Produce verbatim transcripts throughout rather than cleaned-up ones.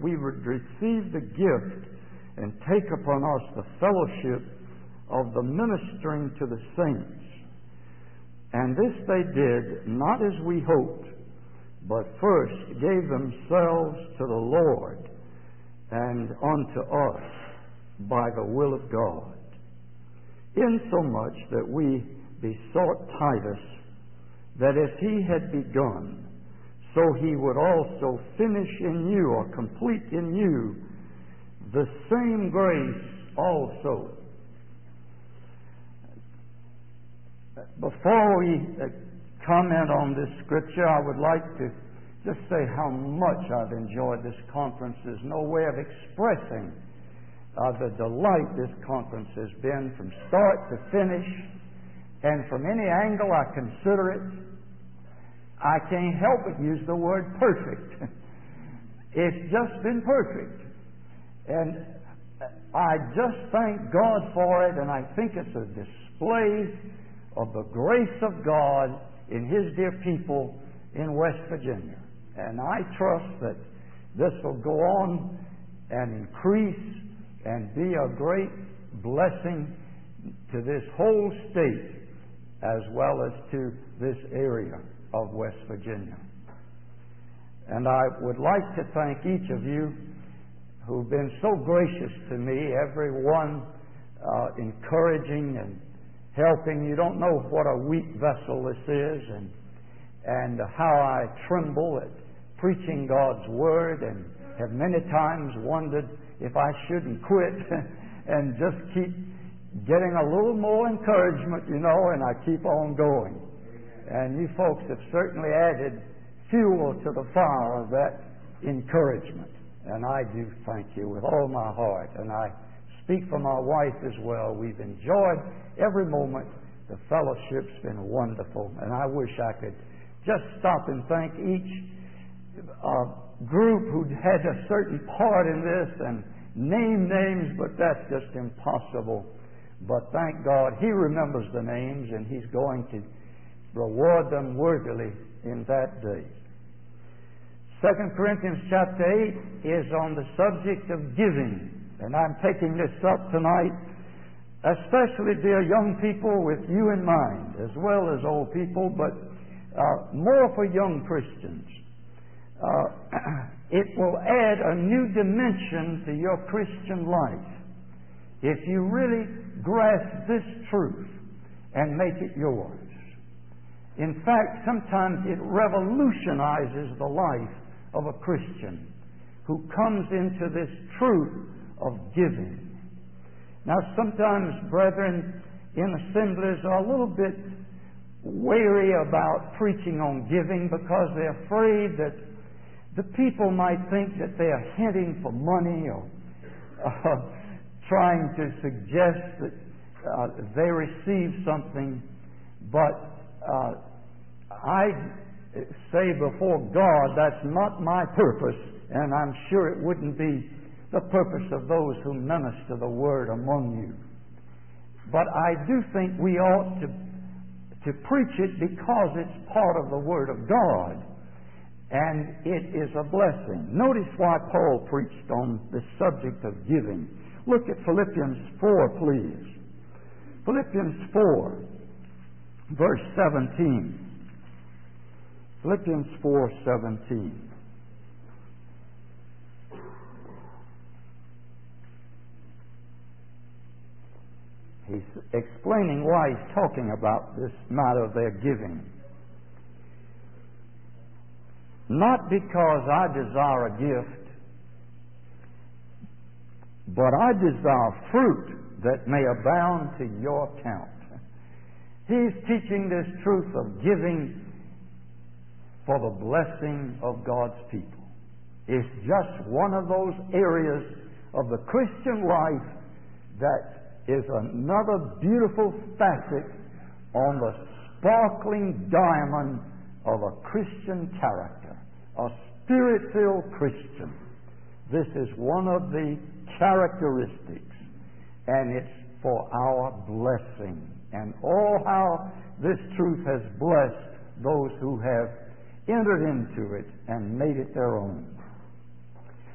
we would receive the gift and take upon us the fellowship of the ministering to the saints. And this they did, not as we hoped, but first gave themselves to the Lord and unto us by the will of God, insomuch that we besought Titus that as he had begun, so he would also finish in you, or complete in you, the same grace also. Before we comment on this scripture, I would like to just say how much I've enjoyed this conference. There's no way of expressing uh, the delight this conference has been from start to finish, and from any angle I consider it, I can't help but use the word perfect. It's just been perfect. And I just thank God for it, and I think it's a display of the grace of God in His dear people in West Virginia. And I trust that this will go on and increase and be a great blessing to this whole state as well as to this area of West Virginia. And I would like to thank each of you who've been so gracious to me, everyone uh, encouraging and helping. You don't know what a weak vessel this is, and and how I tremble at preaching God's Word, and have many times wondered if I shouldn't quit and just keep getting a little more encouragement, you know, and I keep on going. And you folks have certainly added fuel to the fire of that encouragement. And I do thank you with all my heart. And I speak for my wife as well. We've enjoyed every moment. The fellowship's been wonderful. And I wish I could just stop and thank each uh, group who had a certain part in this and name names, but that's just impossible. But thank God He remembers the names, and He's going to reward them worthily in that day. Second Corinthians chapter eight is on the subject of giving, and I'm taking this up tonight, especially, dear young people, with you in mind, as well as old people, but uh, more for young Christians. Uh, it will add a new dimension to your Christian life if you really grasp this truth and make it yours. In fact, sometimes it revolutionizes the life of a Christian who comes into this truth of giving. Now, sometimes brethren in assemblies are a little bit wary about preaching on giving because they're afraid that the people might think that they are hinting for money, or uh, trying to suggest that uh, they receive something. But uh, I say before God, that's not my purpose, and I'm sure it wouldn't be the purpose of those who minister the Word among you. But I do think we ought to, to preach it because it's part of the Word of God, and it is a blessing. Notice why Paul preached on the subject of giving. Look at Philippians four, please. Philippians four, verse seventeen. Philippians four seventeen. He's explaining why he's talking about this matter of their giving. Not because I desire a gift, but I desire fruit that may abound to your account. He's teaching this truth of giving for the blessing of God's people. It's just one of those areas of the Christian life that is another beautiful facet on the sparkling diamond of a Christian character, a Spirit-filled Christian. This is one of the characteristics, and it's for our blessing. And oh, how this truth has blessed those who have entered into it and made it their own.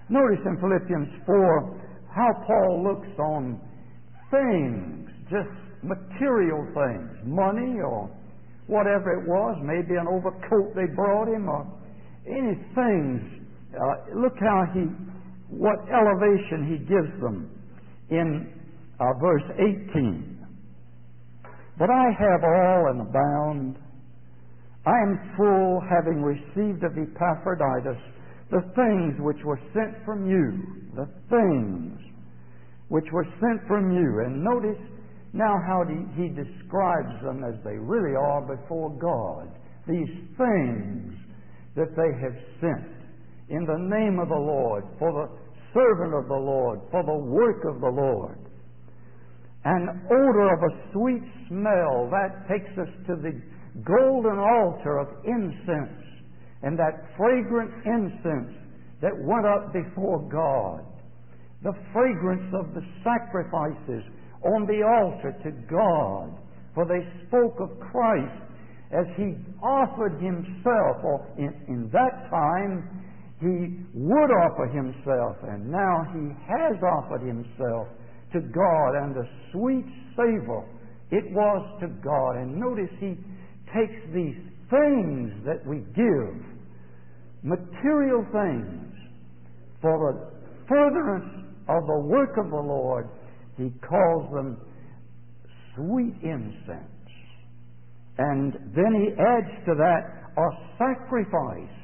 Notice in Philippians four how Paul looks on things, just material things, money or whatever it was, maybe an overcoat they brought him or any things. Uh, look how he, what elevation he gives them in uh, verse eighteen. But I have all and abound. I am full, having received of Epaphroditus the things which were sent from you, the things which were sent from you. And notice now how he, he describes them as they really are before God. These things that they have sent in the name of the Lord, for the servant of the Lord, for the work of the Lord. An odor of a sweet smell, that takes us to the golden altar of incense, and that fragrant incense that went up before God. The fragrance of the sacrifices on the altar to God, for they spoke of Christ as He offered Himself, or in, in that time He would offer Himself, and now He has offered Himself to God, and the sweet savor it was to God. And notice He takes these things that we give, material things, for the furtherance of the work of the Lord. He calls them sweet incense. And then He adds to that a sacrifice,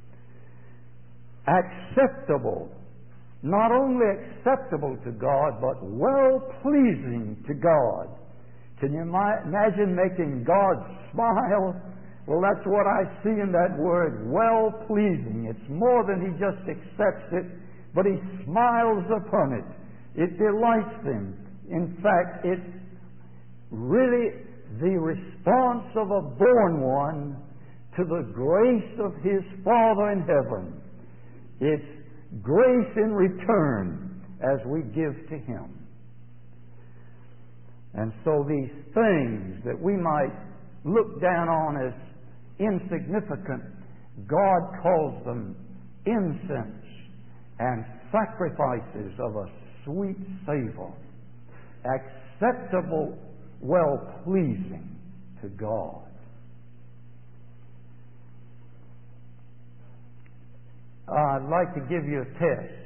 acceptable, not only acceptable to God, but well-pleasing to God. Can you imagine making God smile? Well, that's what I see in that word, well-pleasing. It's more than He just accepts it, but He smiles upon it. It delights Him. In fact, it's really the response of a born one to the grace of His Father in heaven. It's grace in return as we give to Him. And so these things that we might look down on as insignificant, God calls them incense and sacrifices of a sweet savor, acceptable, well-pleasing to God. Uh, I'd like to give you a test.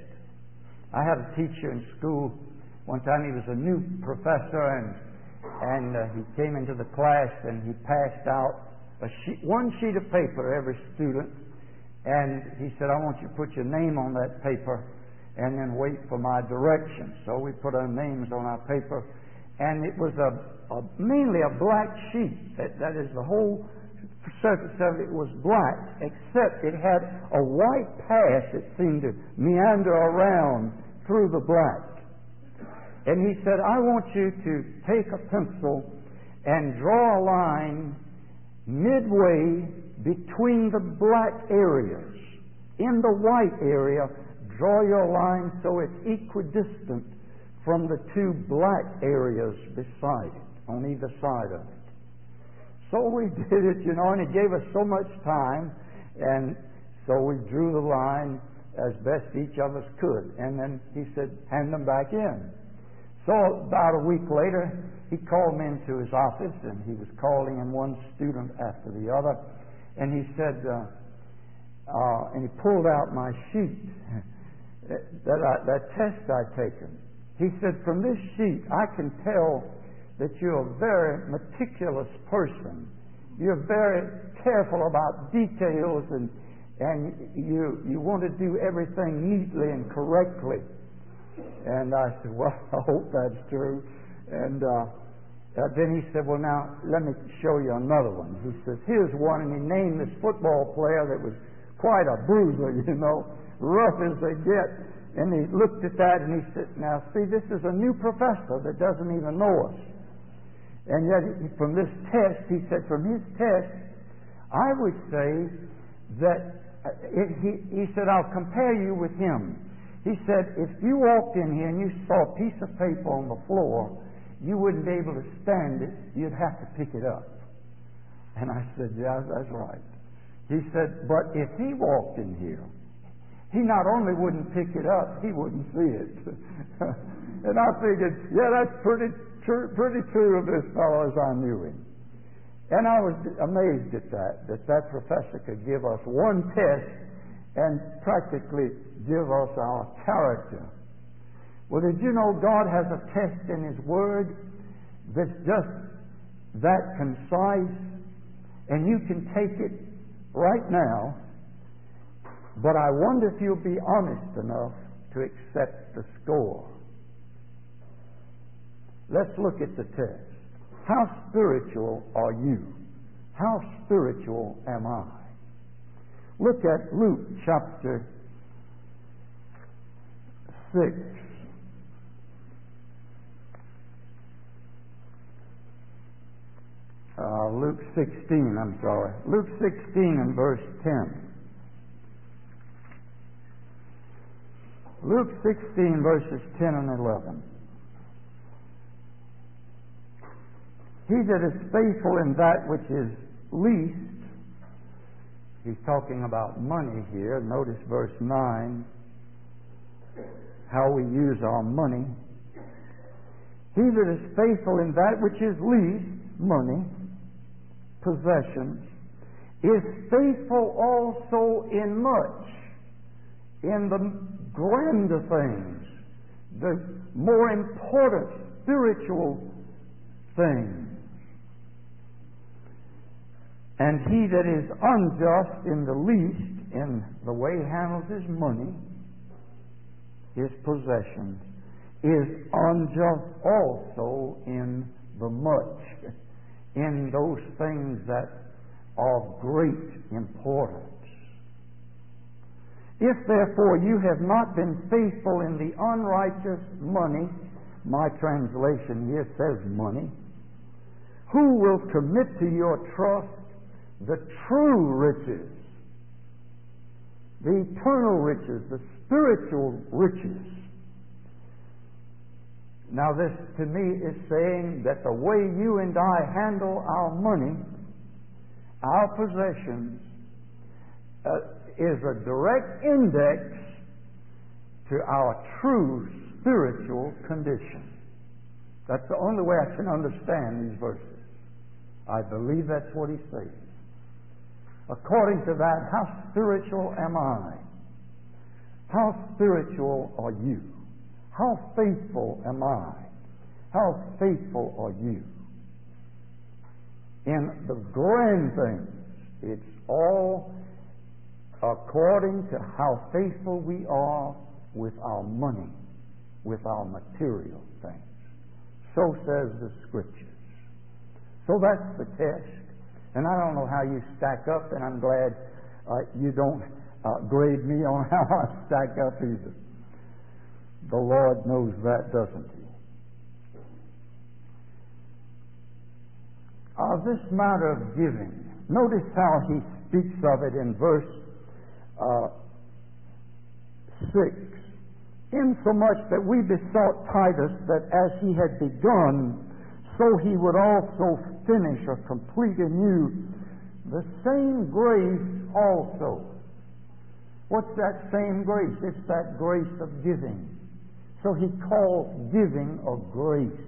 I had a teacher in school. One time he was a new professor, and and uh, he came into the class and he passed out a sheet, one sheet of paper to every student, and he said, "I want you to put your name on that paper and then wait for my directions." So we put our names on our paper, and it was a, a mainly a black sheet. That, that is, the whole surface of it was black, except it had a white path that seemed to meander around through the black. And he said, "I want you to take a pencil and draw a line midway between the black areas. In the white area, draw your line so it's equidistant from the two black areas beside it, on either side of it." So we did it, you know, and he gave us so much time, and so we drew the line as best each of us could. And then he said, "Hand them back in." So about a week later, he called me into his office, and he was calling in one student after the other. And he said, uh, uh, and he pulled out my sheet, that, I, that test I'd taken. He said, "From this sheet, I can tell that you're a very meticulous person. You're very careful about details, and and you you want to do everything neatly and correctly." And I said, "Well, I hope that's true." And uh, uh, then he said, "Well, now let me show you another one." He says, "Here's one," and he named this football player that was quite a bruiser, you know, rough as they get. And he looked at that and he said, "Now see, this is a new professor that doesn't even know us." And yet, from this test, he said, from his test, I would say that it, he, he said, "I'll compare you with him." He said, "If you walked in here and you saw a piece of paper on the floor, you wouldn't be able to stand it. You'd have to pick it up." And I said, "Yeah, that's right." He said, "But if he walked in here, he not only wouldn't pick it up, he wouldn't see it. And I figured, yeah, that's pretty true, pretty true of this fellow as I knew him. And I was amazed at that, that that professor could give us one test and practically give us our character. Well, did you know God has a test in His Word that's just that concise, and you can take it right now, but I wonder if you'll be honest enough to accept the score. Let's look at the test. How spiritual are you? How spiritual am I? Look at Luke chapter six. Uh, Luke sixteen, I'm sorry. Luke sixteen and verse ten. Luke sixteen, verses ten and eleven. He that is faithful in that which is least, he's talking about money here. Notice verse nine, how we use our money. He that is faithful in that which is least, money, possessions, is faithful also in much, in the grander things, the more important spiritual things. And he that is unjust in the least, in the way he handles his money, his possessions, is unjust also in the much, in those things that are of great importance. If therefore you have not been faithful in the unrighteous money, my translation here says money, who will commit to your trust the true riches, the eternal riches, the spiritual riches? Now this to me is saying that the way you and I handle our money, our possessions, uh, is a direct index to our true spiritual condition. That's the only way I can understand these verses. I believe that's what he's saying. According to that, how spiritual am I? How spiritual are you? How faithful am I? How faithful are you? In the grand things, it's all according to how faithful we are with our money, with our material things. So says the Scriptures. So that's the test. And I don't know how you stack up, and I'm glad uh, you don't uh, grade me on how I stack up either. The Lord knows that, doesn't He? Uh, this matter of giving, notice how He speaks of it in verse uh, six. Insomuch that we besought Titus that as he had begun, so he would also finish or complete in you the same grace also. What's that same grace? It's that grace of giving. So he calls giving a grace,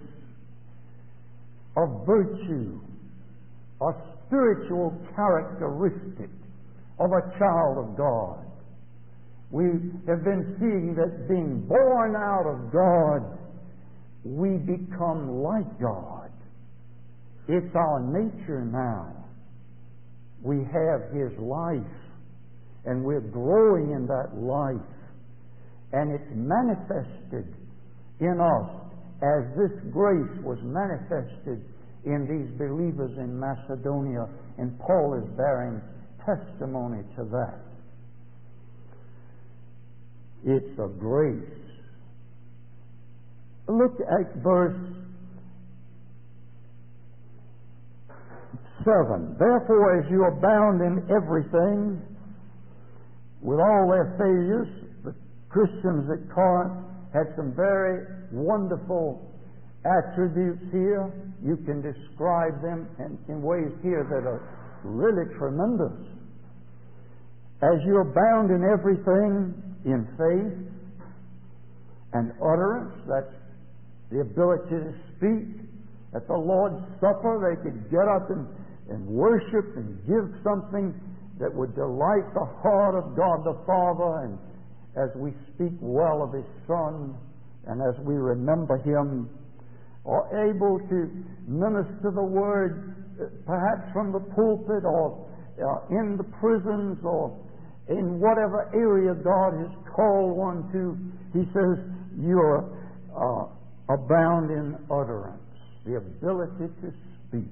a virtue, a spiritual characteristic of a child of God. We have been seeing that being born out of God, we become like God. It's our nature now. We have His life, and we're growing in that life. And it's manifested in us as this grace was manifested in these believers in Macedonia, and Paul is bearing testimony to that. It's a grace. Look at verse seven. Therefore, as you abound in everything, with all their failures, the Christians at Corinth had some very wonderful attributes here. You can describe them in, in ways here that are really tremendous. As you abound in everything, in faith and utterance. That's the ability to speak. At the Lord's Supper, they could get up and, and worship and give something that would delight the heart of God the Father. And as we speak well of His Son, and as we remember Him, are able to minister the Word, perhaps from the pulpit or uh, in the prisons or in whatever area God has called one to. He says, you're uh, abound in utterance, the ability to speak.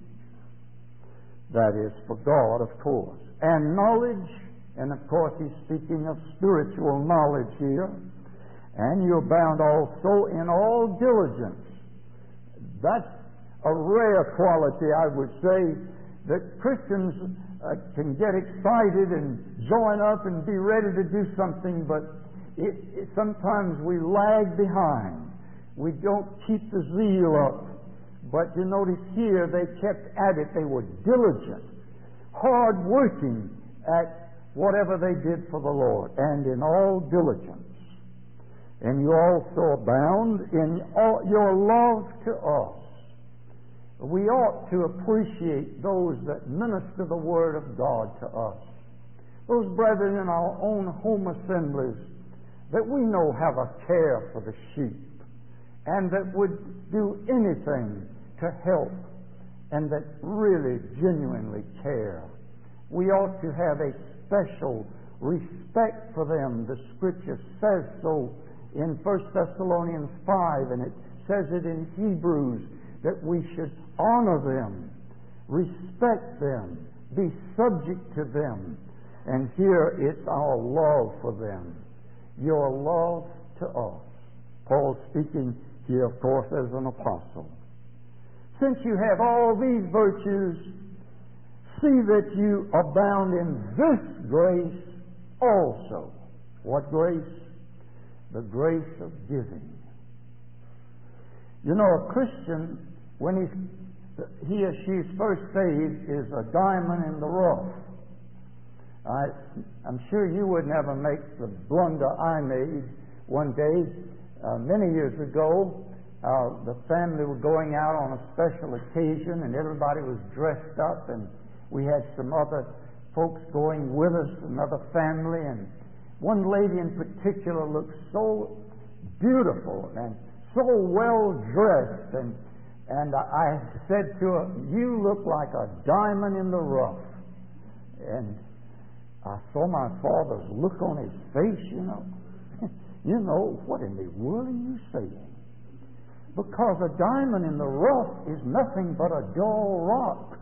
That is for God, of course. And knowledge, and of course He's speaking of spiritual knowledge here. And you abound also in all diligence. That's a rare quality, I would say, that Christians uh, can get excited and join up and be ready to do something, but it, it, sometimes we lag behind. We don't keep the zeal up. But you notice here, they kept at it. They were diligent, hard working at whatever they did for the Lord, and in all diligence. And you also abound in all your love to us. We ought to appreciate those that minister the Word of God to us. Those brethren in our own home assemblies that we know have a care for the sheep and that would do anything to help and that really genuinely care. We ought to have a special respect for them. The Scripture says so in First Thessalonians five, and it says it in Hebrews, that we should honor them, respect them, be subject to them. And here it's our love for them, your love to us. Paul speaking here, of course, as an apostle. Since you have all these virtues, see that you abound in this grace also. What grace? The grace of giving. You know, a Christian, when he's, he or she's first saved, is a diamond in the rough. I, I'm sure you would never make the blunder I made one day, uh, many years ago. Uh, the family were going out on a special occasion, and everybody was dressed up, and we had some other folks going with us, another family, and one lady in particular looked so beautiful and so well dressed, and and I said to her, "You look like a diamond in the rough." And I saw my father's look on his face, you know. You know, what in the world are you saying? Because a diamond in the rough is nothing but a dull rock.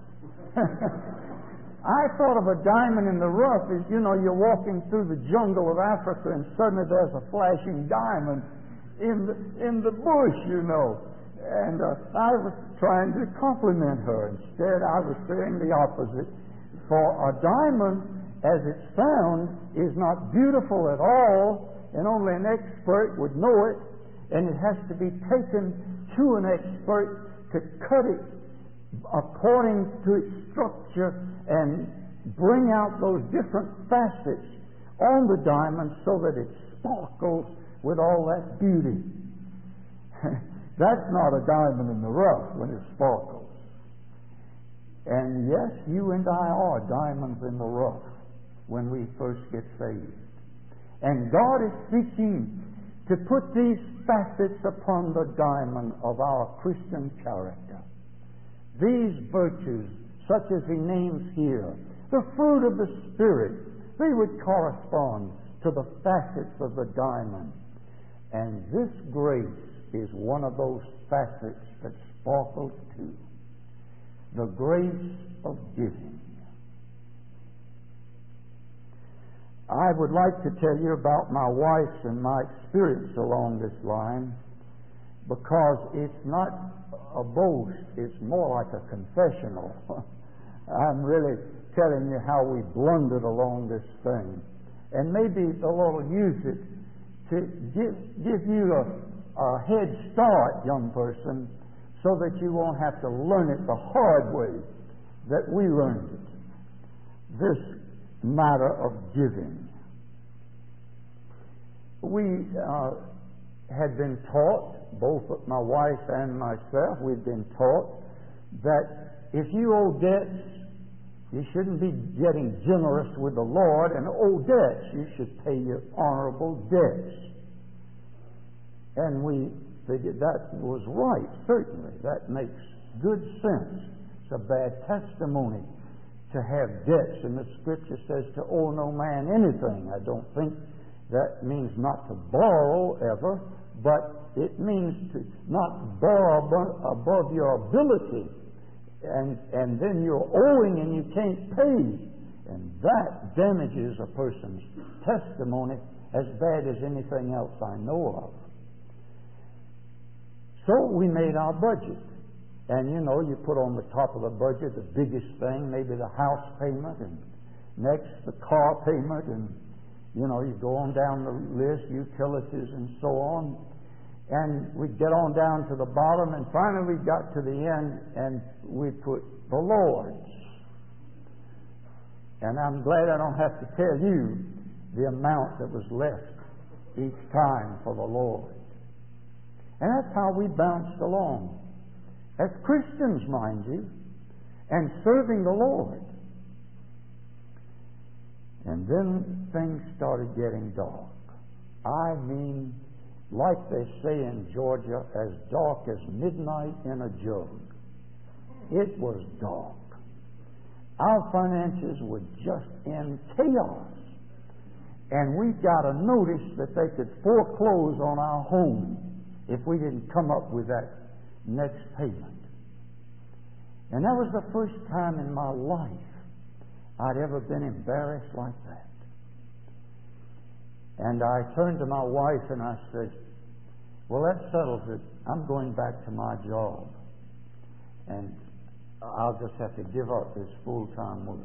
I thought of a diamond in the rough as, you know, you're walking through the jungle of Africa and suddenly there's a flashing diamond in the, in the bush, you know. And uh, I was trying to compliment her. Instead, I was saying the opposite. For a diamond, as it's found, is not beautiful at all, and only an expert would know it, and it has to be taken to an expert to cut it according to its structure and bring out those different facets on the diamond so that it sparkles with all that beauty. That's not a diamond in the rough when it sparkles. And yes, you and I are diamonds in the rough when we first get saved. And God is seeking to put these facets upon the diamond of our Christian character. These virtues, such as He names here, the fruit of the Spirit, they would correspond to the facets of the diamond. And this grace is one of those facets that sparkles too. The grace of giving. I would like to tell you about my wife and my experience along this line, because it's not a boast, it's more like a confessional. I'm really telling you how we blundered along this thing. And maybe the Lord will use it to give, give you a, a head start, young person, so that you won't have to learn it the hard way that we learned it. This matter of giving. we uh, had been taught, both my wife and myself, we'd been taught that if you owe debts, you shouldn't be getting generous with the Lord and owe debts. You should pay your honorable debts. And we figured that was right, certainly. That makes good sense. It's a bad testimony to have debts. And the Scripture says to owe no man anything. I don't think that means not to borrow ever, but it means to not borrow above, above your ability. And, and then you're owing and you can't pay. And that damages a person's testimony as bad as anything else I know of. So we made our budget. And you know, you put on the top of the budget the biggest thing, maybe the house payment, and next the car payment, and you know, you go on down the list, utilities and so on. And we get on down to the bottom, and finally we got to the end, and we put the Lord's. And I'm glad I don't have to tell you the amount that was left each time for the Lord. And that's how we bounced along. As Christians, mind you, and serving the Lord. And then things started getting dark. I mean, like they say in Georgia, as dark as midnight in a jug. It was dark. Our finances were just in chaos. And we got a notice that they could foreclose on our home if we didn't come up with that next payment. And that was the first time in my life I'd ever been embarrassed like that. And I turned to my wife and I said, well, that settles it. I'm going back to my job. And I'll just have to give up this full-time work.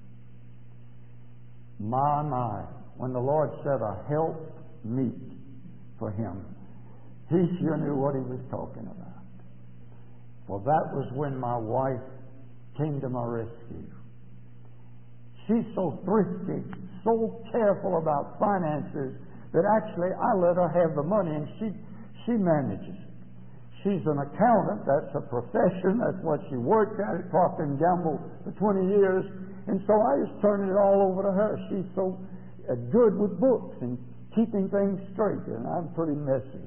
My, my, when the Lord said a help meet for him, he sure knew what he was talking about. Well, that was when my wife came to my rescue. She's so thrifty, so careful about finances, that actually I let her have the money and she, she manages it. She's an accountant. That's a profession. That's what she worked at at Procter and Gamble for twenty years. And so I just turned it all over to her. She's so uh, good with books and keeping things straight, and I'm pretty messy.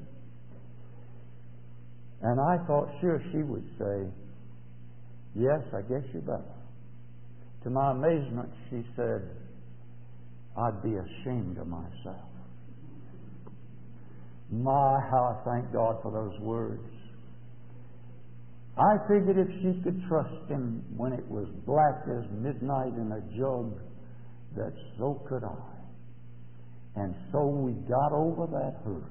And I thought sure she would say, yes, I guess you better. To my amazement, she said, I'd be ashamed of myself. My, how I thank God for those words. I figured if she could trust him when it was black as midnight in a jug, that so could I. And so we got over that hurdle.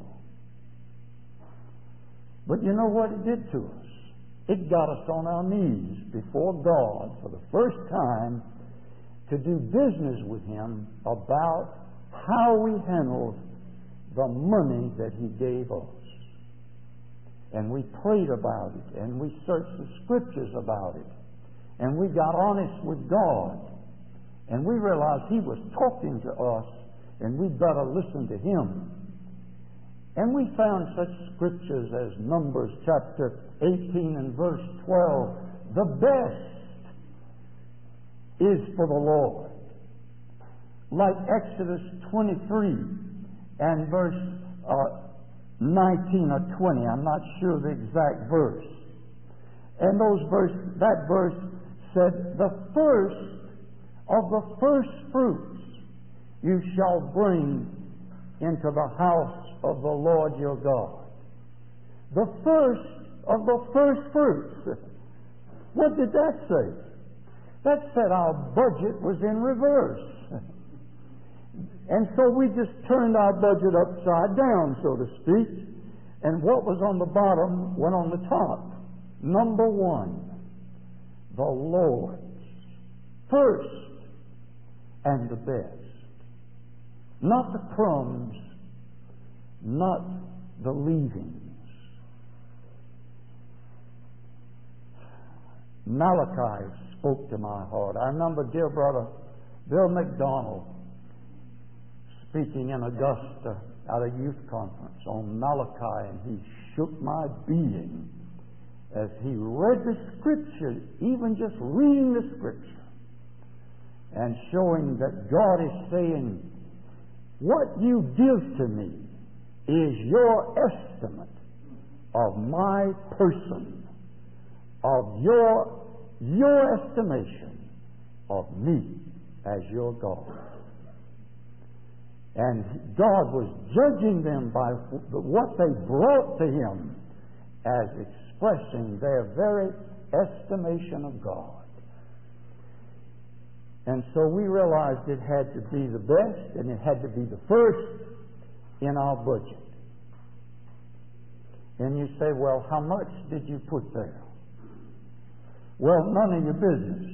But you know what it did to us? It got us on our knees before God for the first time to do business with him about how we handled the money that he gave us. And we prayed about it, and we searched the Scriptures about it, and we got honest with God, and we realized he was talking to us, and we'd better listen to him. And we found such scriptures as Numbers chapter eighteen and verse twelve. The best is for the Lord. Like Exodus twenty-three and verse uh, nineteen or twenty. I'm not sure the exact verse. And those verse, that verse said, the first of the first fruits you shall bring into the house of the Lord your God. The first of the first fruits. What did that say? That said our budget was in reverse. And so we just turned our budget upside down, so to speak. And what was on the bottom went on the top. Number one, the Lord's first and the best. Not the crumbs, not the leavings. Malachi spoke to my heart. I remember dear brother Bill McDonald speaking in Augusta at a youth conference on Malachi, and he shook my being as he read the Scripture, even just reading the Scripture, and showing that God is saying, what you give to me is your estimate of my person, of your, your estimation of me as your God. And God was judging them by what they brought to Him as expressing their very estimation of God. And so we realized it had to be the best and it had to be the first in our budget. And you say, well, how much did you put there? Well, none of your business.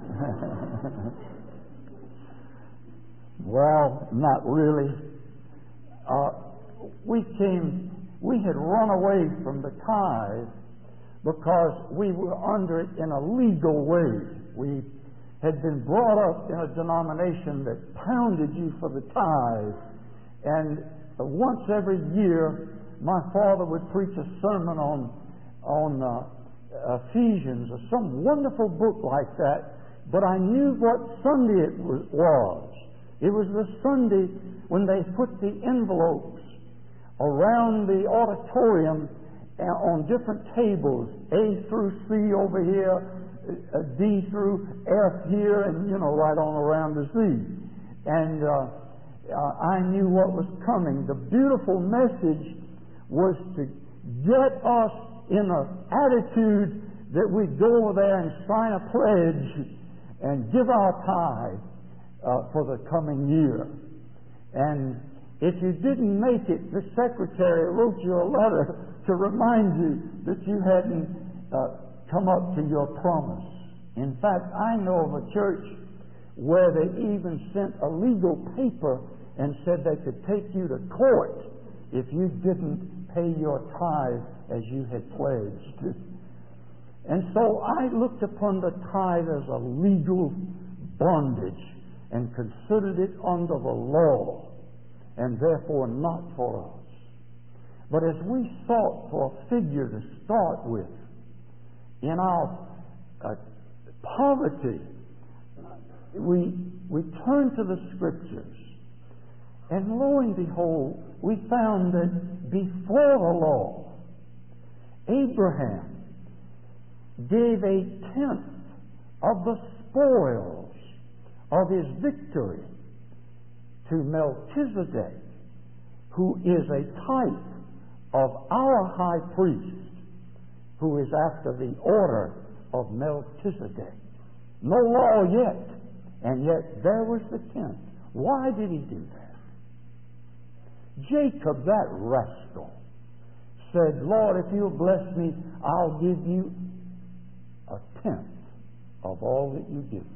Well, not really. Uh, we came, we had run away from the tithe because we were under it in a legal way. We had been brought up in a denomination that pounded you for the tithe. And once every year, my father would preach a sermon on, on uh, Ephesians or some wonderful book like that. But I knew what Sunday it was. It was the Sunday when they put the envelopes around the auditorium on different tables, A through C over here, D through F here, and, you know, right on around to Z. And uh, uh, I knew what was coming. The beautiful message was to get us in an attitude that we'd go over there and sign a pledge and give our tithe Uh, for the coming year. And if you didn't make it, the secretary wrote you a letter to remind you that you hadn't uh, come up to your promise. In fact, I know of a church where they even sent a legal paper and said they could take you to court if you didn't pay your tithe as you had pledged. And so I looked upon the tithe as a legal bondage and considered it under the law, and therefore not for us. But as we sought for a figure to start with, in our uh, poverty, we, we turned to the Scriptures, and lo and behold, we found that before the law, Abraham gave a tenth of the spoils of his victory to Melchizedek, who is a type of our high priest, who is after the order of Melchizedek. No law yet, and yet there was the tenth. Why did he do that? Jacob, that rascal, said, Lord, if you'll bless me, I'll give you a tenth of all that you give me.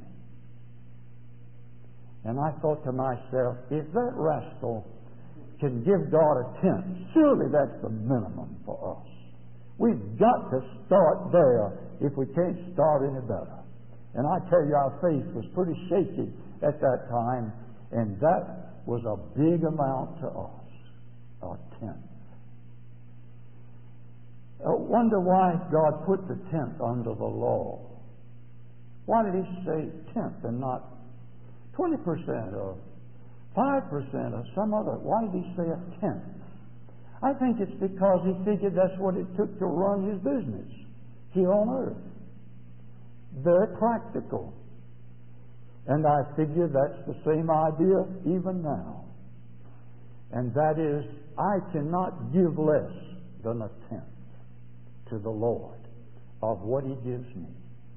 And I thought to myself, if that rascal can give God a tenth, surely that's the minimum for us. We've got to start there if we can't start any better. And I tell you, our faith was pretty shaky at that time, and that was a big amount to us, a tenth. I wonder why God put the tenth under the law. Why did He say tenth and not twenty percent or five percent or some other? Why did He say a tenth? I think it's because He figured that's what it took to run His business here on earth. Very practical. And I figure that's the same idea even now. And that is, I cannot give less than a tenth to the Lord of what He gives me.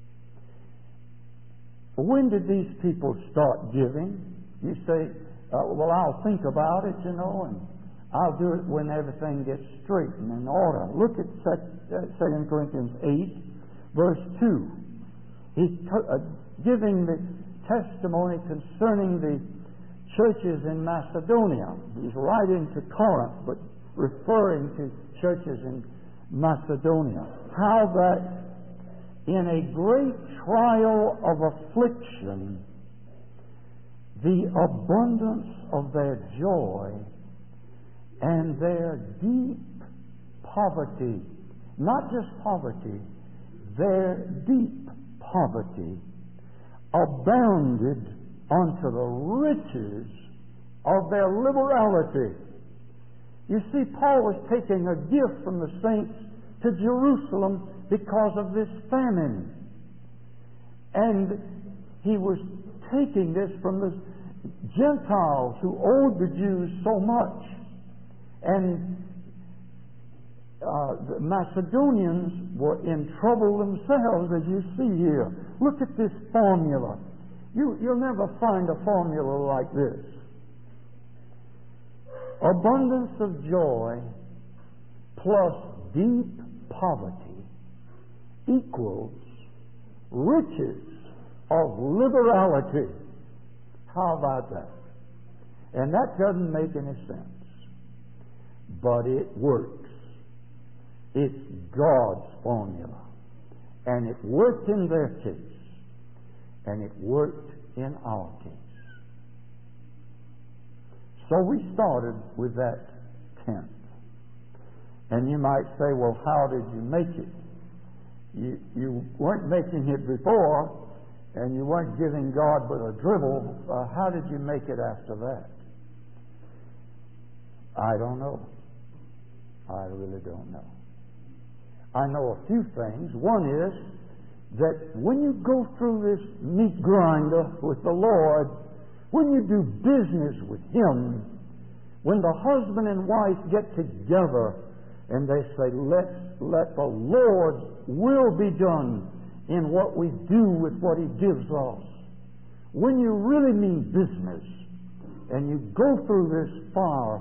When did these people start giving? You say, uh, well, I'll think about it, you know, and I'll do it when everything gets straight and in order. Look at Second Corinthians eight, verse two. He's t- uh, giving the testimony concerning the churches in Macedonia. He's writing to Corinth, but referring to churches in Macedonia. How that in a great trial of affliction, the abundance of their joy and their deep poverty, not just poverty, their deep poverty abounded unto the riches of their liberality. You see, Paul was taking a gift from the saints to Jerusalem because of this famine. And he was taking this from the Gentiles who owed the Jews so much. And uh, the Macedonians were in trouble themselves, as you see here. Look at this formula. You, you'll never find a formula like this. Abundance of joy plus deep poverty equals riches of liberality. How about that? And that doesn't make any sense. But it works. It's God's formula. And it worked in their case. And it worked in our case. So we started with that tenth. And you might say, well, how did you make it? You, you weren't making it before, and you weren't giving God but a dribble. Uh, how did you make it after that? I don't know. I really don't know. I know a few things. One is that when you go through this meat grinder with the Lord, when you do business with Him, when the husband and wife get together and they say, let, let the Lord's will be done in what we do with what He gives us. When you really mean business and you go through this fire,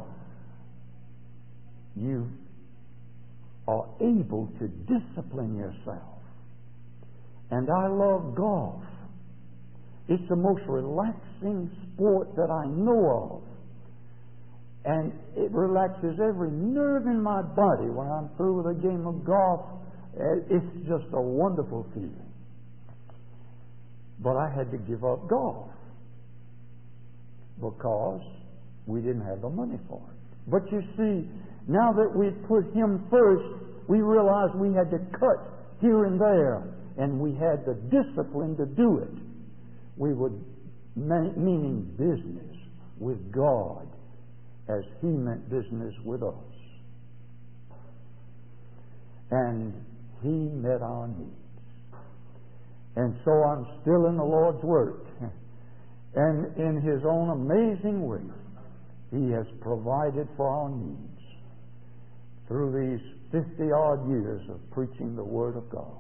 you are able to discipline yourself. And I love golf. It's the most relaxing sport that I know of. And it relaxes every nerve in my body when I'm through with a game of golf. It's just a wonderful feeling. But I had to give up golf because we didn't have the money for it. But you see, now that we put Him first, we realized we had to cut here and there, and we had the discipline to do it. We were meaning business with God as He meant business with us. And He met our needs. And so I'm still in the Lord's work. And in His own amazing way, He has provided for our needs through these fifty-odd years of preaching the Word of God.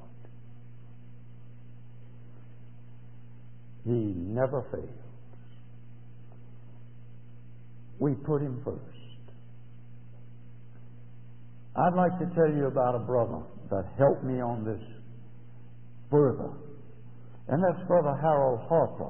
He never fails. We put Him first. I'd like to tell you about a brother that helped me on this further. And that's Brother Harold Harper.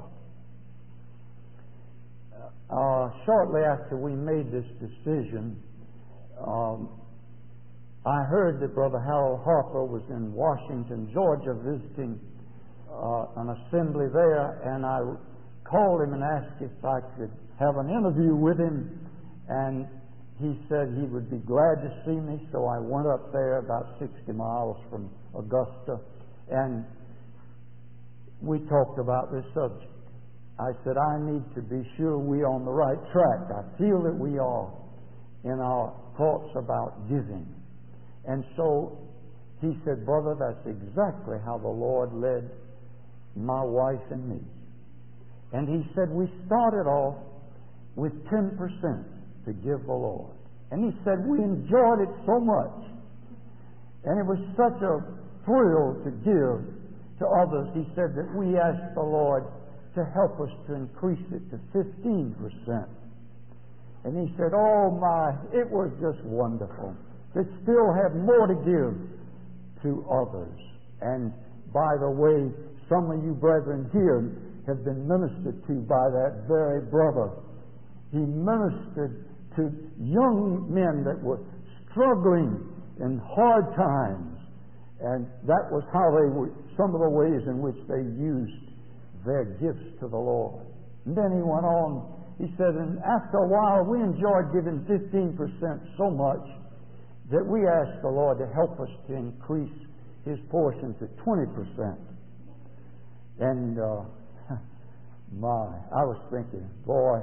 Uh, shortly after we made this decision, um, I heard that Brother Harold Harper was in Washington, Georgia, visiting uh, an assembly there, and I called him and asked if I could have an interview with him, and he said he would be glad to see me, so I went up there about sixty miles from Augusta, and we talked about this subject. I said, I need to be sure we're on the right track. I feel that we are in our thoughts about giving. And so he said, brother, that's exactly how the Lord led my wife and me. And he said, we started off with ten percent to give the Lord. And he said, we enjoyed it so much. And it was such a thrill to give to others. He said that we asked the Lord to help us to increase it to fifteen percent. And he said, oh my, it was just wonderful to still have more to give to others. And by the way, some of you brethren here have been ministered to by that very brother. He ministered to young men that were struggling in hard times. And that was how they were, some of the ways in which they used their gifts to the Lord. And then he went on he said, and after a while we enjoyed giving fifteen percent so much that we asked the Lord to help us to increase His portion to twenty percent. And uh, my, I was thinking, boy,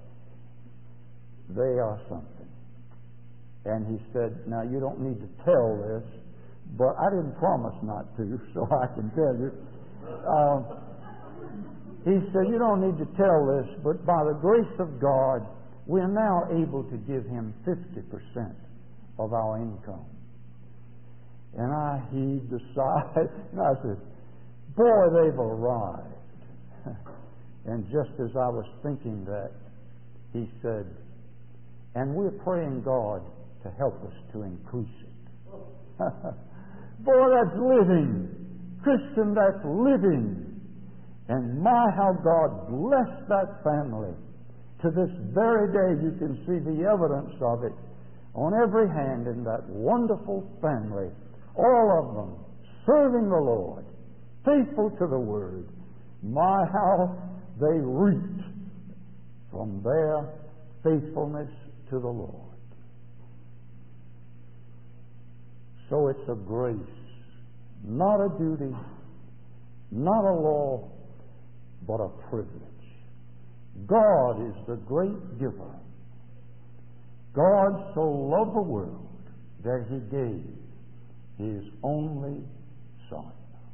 they are something. And he said, now you don't need to tell this, but I didn't promise not to, so I can tell you. Uh, he said, you don't need to tell this, but by the grace of God, we are now able to give Him fifty percent of our income. And I heaved a sigh, and I said, boy, they've arrived. And just as I was thinking that, he said, and we're praying God to help us to increase it. Boy, that's living. Christian, that's living. And my, how God blessed that family. To this very day, you can see the evidence of it on every hand in that wonderful family. All of them serving the Lord, faithful to the Word. My, how they reaped from their faithfulness to the Lord. So it's a grace, not a duty, not a law, but a privilege. God is the great giver. God so loved the world that He gave His only Son.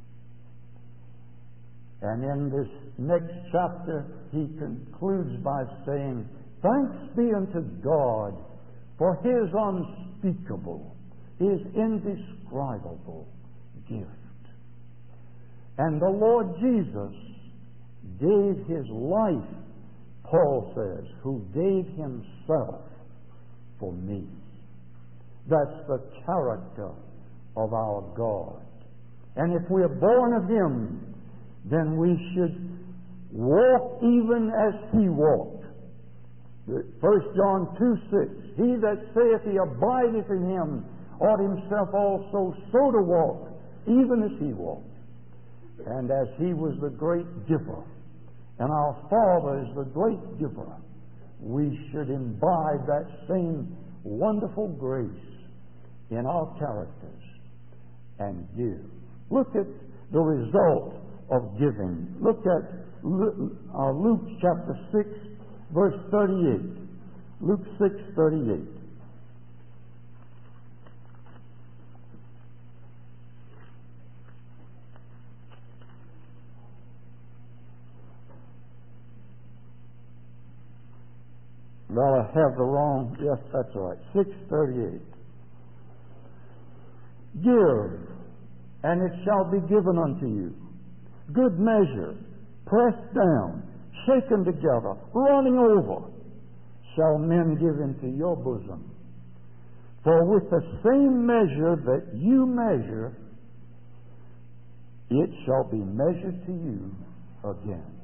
And in this next chapter, he concludes by saying, thanks be unto God for His unspeakable, His indescribable gift. And the Lord Jesus gave His life, Paul says, who gave Himself for me. That's the character of our God. And if we are born of Him, then we should walk even as He walked. First John two six, he that saith he abideth in Him ought himself also so to walk, even as He walked. And as He was the great giver, and our Father is the great giver, we should imbibe that same wonderful grace in our characters and give. Look at the result of giving. Look at uh, Luke chapter six, verse thirty-eight. Luke six, thirty-eight. Well, I have the wrong, yes, that's right, six thirty-eight. Give, and it shall be given unto you. Good measure, pressed down, shaken together, running over, shall men give into your bosom. For with the same measure that you measure, it shall be measured to you again.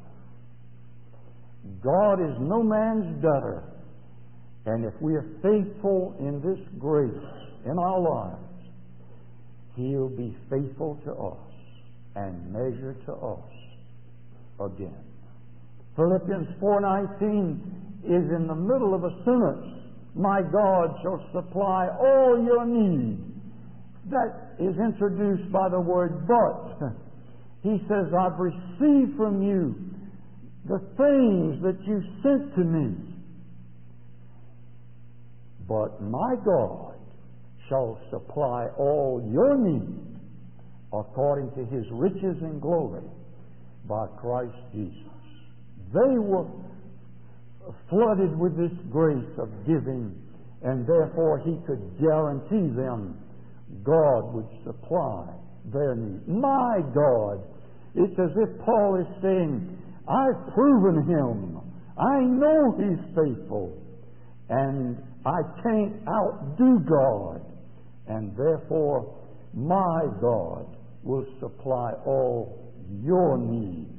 God is no man's debtor. And if we are faithful in this grace in our lives, He'll be faithful to us and measure to us again. Philippians four nineteen is in the middle of a sentence. My God shall supply all your need. That is introduced by the word but. He says, I've received from you the things that you sent to me. But my God shall supply all your need according to His riches and glory by Christ Jesus. They were flooded with this grace of giving, and therefore He could guarantee them God would supply their need. My God! It's as if Paul is saying, I've proven Him. I know He's faithful. And I can't outdo God. And therefore, my God will supply all your need.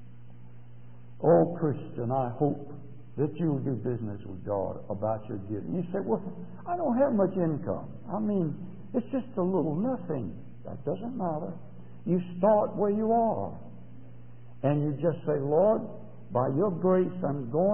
Oh, Christian, I hope that you will do business with God about your giving. You say, well, I don't have much income. I mean, it's just a little nothing. That doesn't matter. You start where you are. And you just say, Lord, by your grace, I'm going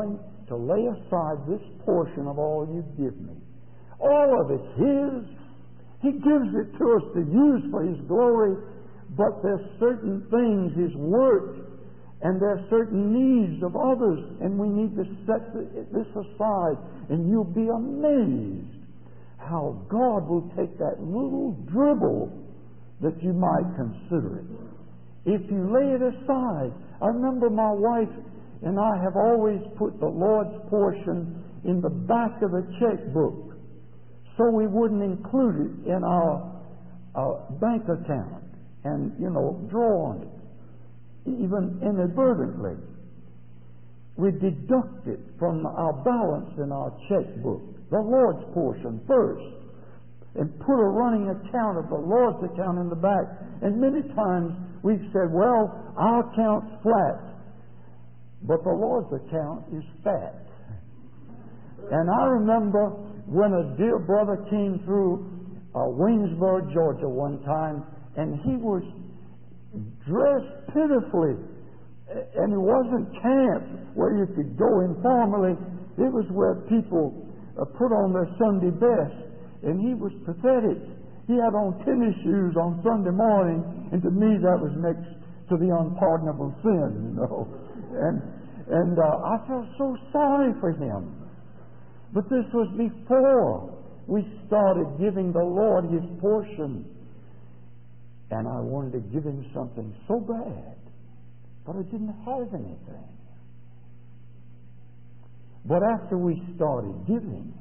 to lay aside this portion of all you give me. All of it's His. He gives it to us to use for His glory, but there's certain things, His work, and there are certain needs of others, and we need to set this aside, and you'll be amazed how God will take that little dribble that you might consider it. If you lay it aside, I remember my wife and I have always put the Lord's portion in the back of the checkbook so we wouldn't include it in our, our bank account and, you know, draw on it, even inadvertently. We deduct it from our balance in our checkbook, the Lord's portion first, and put a running account of the Lord's account in the back. And many times we've said, well, our account's flat, but the Lord's account is fat. And I remember when a dear brother came through uh, Waynesboro, Georgia one time, and he was dressed pitifully. And it wasn't camp where you could go informally. It was where people uh, put on their Sunday best. And he was pathetic. He had on tennis shoes on Sunday morning, and to me that was next to the unpardonable sin, you know. And and uh, I felt so sorry for him. But this was before we started giving the Lord His portion. And I wanted to give Him something so bad, but I didn't have anything. But after we started giving,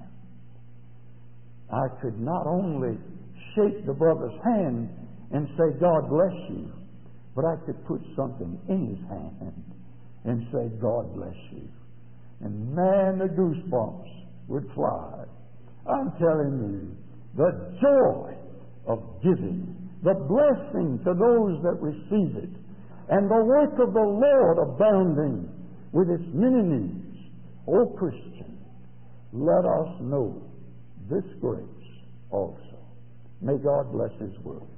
I could not only shake the brother's hand and say, God bless you, but I could put something in his hand and say, God bless you. And man, the goosebumps would fly. I'm telling you, the joy of giving, the blessing to those that receive it, and the work of the Lord abounding with its many needs. O Christian, let us know this grace also. May God bless His word.